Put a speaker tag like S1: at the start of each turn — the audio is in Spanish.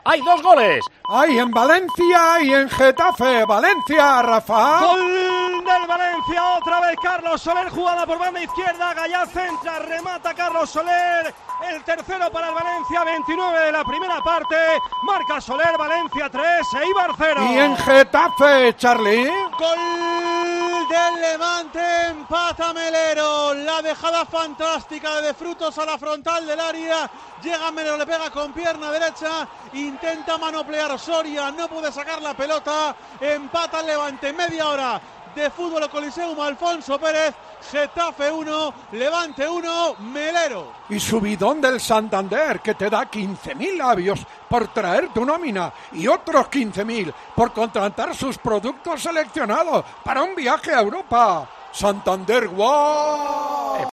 S1: ¡Hay 2 goles!
S2: ¡Hay en Valencia y en Getafe! ¡Valencia, Rafa!
S3: ¡Gol del Valencia! Otra vez Carlos Soler, jugada por banda izquierda. Gallá centra, remata Carlos Soler. El tercero para el Valencia, 29 de la primera parte. Marca Soler, Valencia 3, Eibar 0.
S2: ¿Y en Getafe, Charlie?
S4: Gol del Levante, empata Melero. La dejada fantástica de Frutos a la frontal del área. Llega Melero, le pega con pierna derecha. Intenta manoplear Soria, no puede sacar la pelota. Empata el Levante, media hora de fútbol Coliseum. Alfonso Pérez. Getafe 1, Levante 1, Melero.
S2: Y subidón del Santander, que te da 15.000 labios por traer tu nómina y otros 15.000 por contratar sus productos seleccionados para un viaje a Europa. Santander, ¡guau!